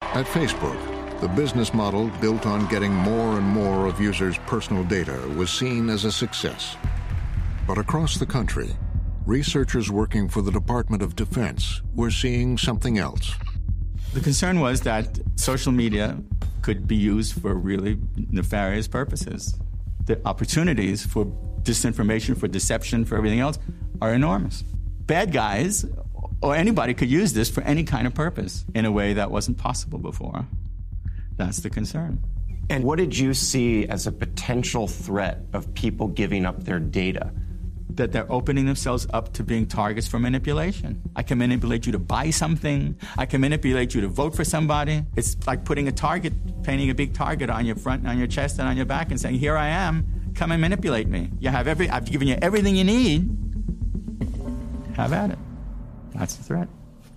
At Facebook, the business model built on getting more and more of users' personal data was seen as a success. But across the country, researchers working for the Department of Defense were seeing something else. The concern was that social media could be used for really nefarious purposes. The opportunities for disinformation, for deception, for everything else are enormous. Bad guys or anybody could use this for any kind of purpose in a way that wasn't possible before. That's the concern. And what did you see as a potential threat of people giving up their data? That they're opening themselves up to being targets for manipulation. I can manipulate you to buy something. I can manipulate you to vote for somebody. It's like putting a target, painting a big target on your front, on your chest, and on your back and saying, here I am, come and manipulate me. I've given you everything you need. Have at it. That's the threat.